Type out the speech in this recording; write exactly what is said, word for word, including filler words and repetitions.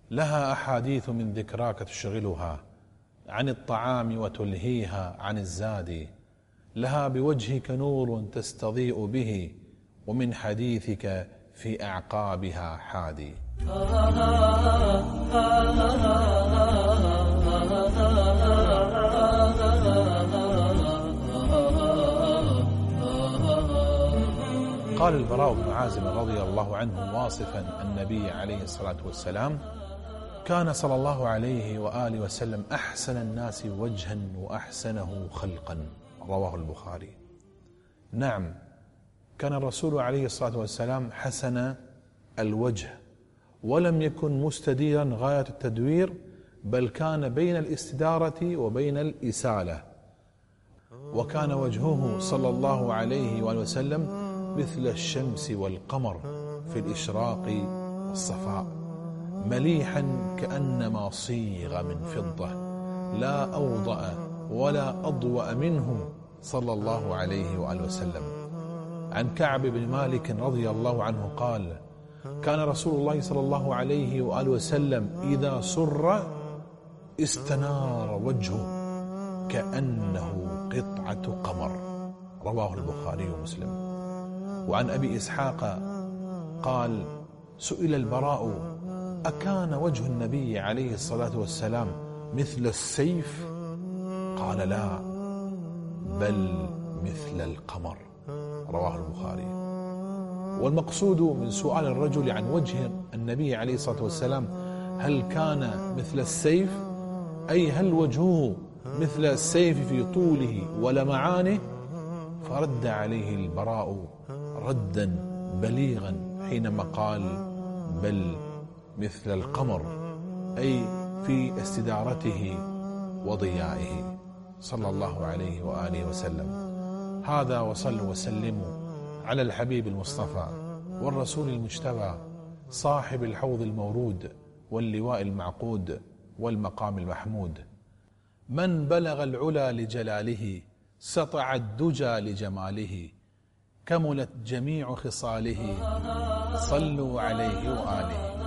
لها أحاديث من ذكراك تشغلها عن الطعام وتلهيها عن الزاد، لها بوجهك نور تستضيء به ومن حديثك في أعقابها حادي. قال البراء بن عازب رضي الله عنه واصفا النبي عليه الصلاة والسلام: كان صلى الله عليه وآله وسلم أحسن الناس وجها وأحسنه خلقا، رواه البخاري. نعم، كان الرسول عليه الصلاة والسلام حسن الوجه، ولم يكن مستديرا غاية التدوير، بل كان بين الاستدارة وبين الإسالة، وكان وجهه صلى الله عليه وآله وسلم مثل الشمس والقمر في الإشراق والصفاء، مليحا كأنما صيغ من فضة، لا أوضأ ولا أضوأ منه صلى الله عليه وآله وسلم. عن كعب بن مالك رضي الله عنه قال: كان رسول الله صلى الله عليه وآله وسلم إذا سر استنار وجهه كأنه قطعة قمر، رواه البخاري ومسلم. وعن أبي إسحاق قال: سئل البراء: أكان وجه النبي عليه الصلاة والسلام مثل السيف؟ قال: لا، بل مثل القمر، رواه البخاري. والمقصود من سؤال الرجل عن وجه النبي عليه الصلاة والسلام هل كان مثل السيف، أي هل وجهه مثل السيف في طوله ولمعانه؟ فرد عليه البراء ردا بليغا حينما قال: بل مثل القمر، أي في استدارته وضيائه، صلى الله عليه وآله وسلم. هذا، وصلوا وسلموا على الحبيب المصطفى والرسول المجتبى صاحب الحوض المورود واللواء المعقود والمقام المحمود، من بلغ العلا لجلاله، سطع الدجى لجماله، كملت جميع خصاله، صلوا عليه وآله.